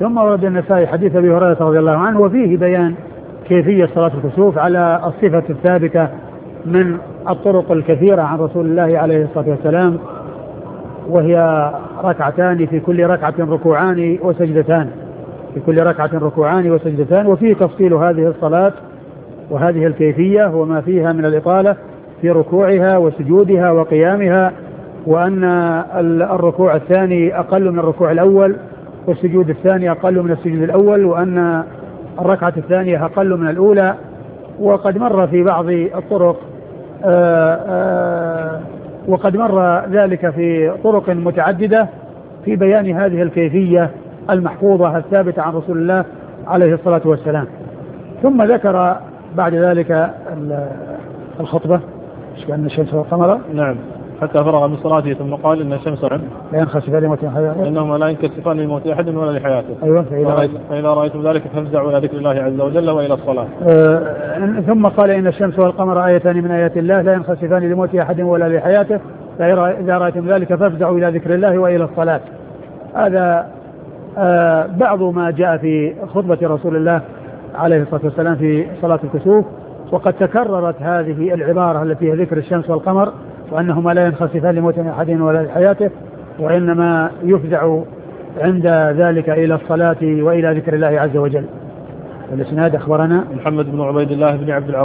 ثم ورد النسائي حديث أبي هريرة رضي الله عنه وفيه بيان كيفية صلاة الكسوف على الصفة الثابتة من الطرق الكثيرة عن رسول الله عليه الصلاة والسلام، وهي ركعتان في كل ركعة ركوعان وسجدتان، في كل ركعة ركوعان وسجدتان. وفيه تفصيل هذه الصلاة وهذه الكيفية وما فيها من الإطالة في ركوعها وسجودها وقيامها، وأن الركوع الثاني أقل من الركوع الأول، والسجود الثاني أقل من السجود الأول، وأن الركعة الثانية أقل من الأولى. وقد مر في بعض الطرق وقد مر ذلك في طرق متعددة في بيان هذه الكيفية المحفوظة الثابتة عن رسول الله عليه الصلاة والسلام. ثم ذكر بعد ذلك الخطبة كأن الشمس والقمر نعم حتى فرغ من صلاته ثم قال إن الشمس لا ينخسفان لموت حياته إنهما لا ينكسفان لموت أحد ولا لحياته. أيوة فإذا رأيتم ذلك فافزعوا إلى ذكر الله عز وجل وإلى الصلاة. ثم قال إن الشمس والقمر آيتان من آيات الله لا ينخسفان لموت أحد ولا لحياته فإذا رأيتم ذلك فافزعوا إلى ذكر الله وإلى الصلاة. هذا بعض ما جاء في خطبة رسول الله عليه الصلاة والسلام في صلاة الكسوف. وقد تكررت هذه العبارة التي هي ذكر الشمس والقمر وأنهما لا ينخسفان لموت أحد ولا لحياته، وإنما يفزع عند ذلك إلى الصلاة وإلى ذكر الله عز وجل. والإسناد أخبرنا محمد بن عبيد الله بن عبد العزيز